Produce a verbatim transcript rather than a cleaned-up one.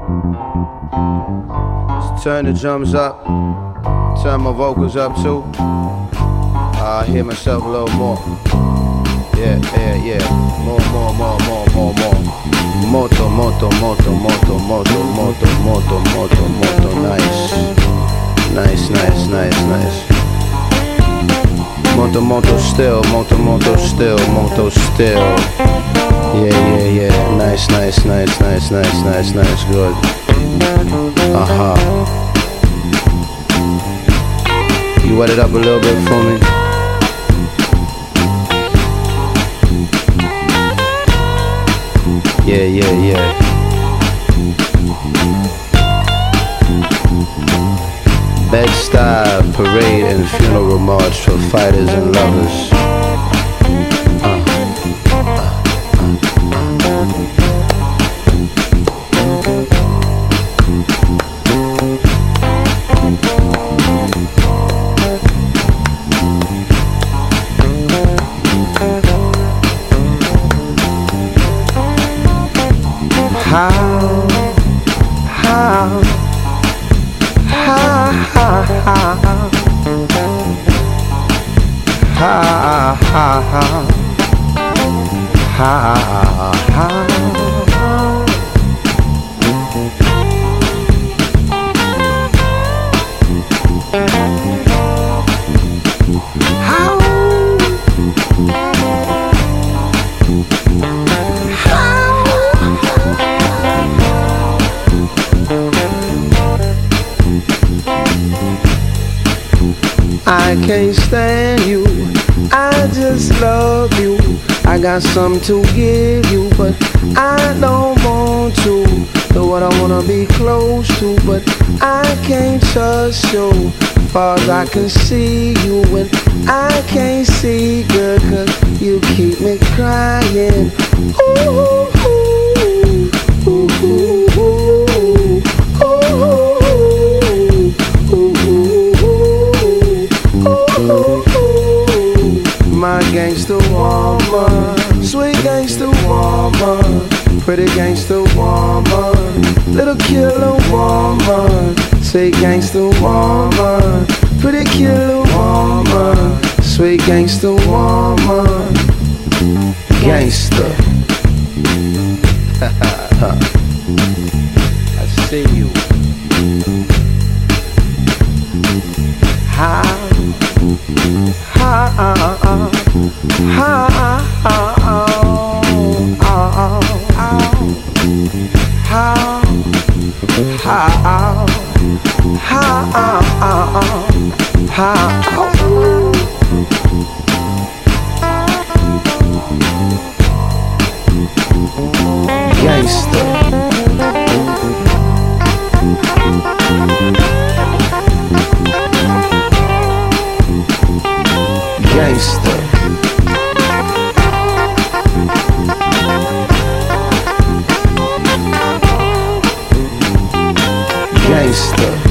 Just turn the drums up, turn my vocals up too. I hear myself a little more. Yeah, yeah, yeah. More, more, more, more, more, more. Moto, moto, moto, moto, moto, moto, moto, moto, moto. Nice. Nice, nice, nice, nice. Moto, moto still, moto, moto still, moto still. Yeah, yeah, yeah. Nice, nice, nice, nice, nice, nice, nice. Good. Uh-huh. You wet it up a little bit for me? Yeah, yeah, yeah. Bed-Stuy parade and funeral march for fighters and lovers. Uh, uh, How, how, how, how, how, how, how, how, I can't stand you, I just love you. I got something to give you, but I don't want to. Though what I wanna be close to, but I can't trust you. Far as I can see you, and I can't see good, cause you keep me crying. Ooh, ooh, ooh, ooh, ooh, ooh. My gangsta woman, sweet gangsta woman, pretty gangsta woman, little killer woman, sweet gangsta woman, pretty killer woman, sweet gangsta woman, gangsta. I see you. How? How, how, how, how, gangsta. Gangsta. Gangsta.